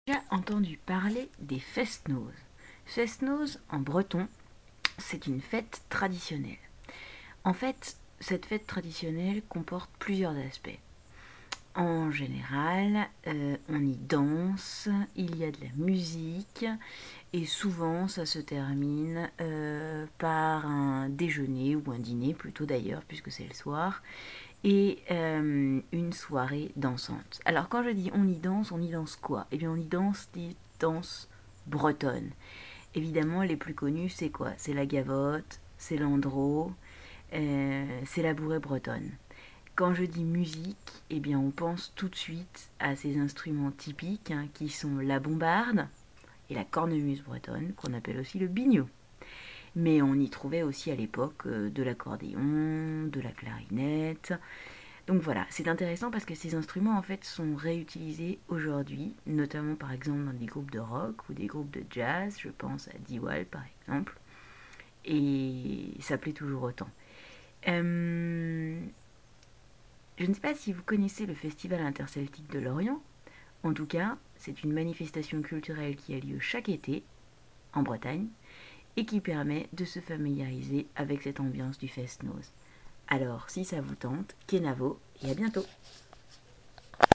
J'ai entendu parler des fest-noz. Fest-noz, en breton, c'est une fête traditionnelle. En fait, cette fête traditionnelle comporte plusieurs aspects. En général, on y danse, il y a de la musique, et souvent ça se termine par un déjeuner ou un dîner, plutôt d'ailleurs, puisque c'est le soir, et une soirée dansante. Alors quand je dis on y danse quoi? Eh bien on y danse des danses bretonnes. Évidemment les plus connues c'est quoi? C'est la gavotte, c'est l'andro, c'est la bourrée bretonne. Quand je dis musique, eh bien on pense tout de suite à ces instruments typiques qui sont la bombarde et la cornemuse bretonne qu'on appelle aussi le biniou. Mais on y trouvait aussi à l'époque de l'accordéon, de la clarinette. Donc voilà, c'est intéressant parce que ces instruments en fait sont réutilisés aujourd'hui, notamment par exemple dans des groupes de rock ou des groupes de jazz, je pense à Diwal par exemple, et ça plaît toujours autant. Je ne sais pas si vous connaissez le Festival interceltique de Lorient. En tout cas, c'est une manifestation culturelle qui a lieu chaque été en Bretagne et qui permet de se familiariser avec cette ambiance du fest-noz. Alors, si ça vous tente, Kenavo et à bientôt!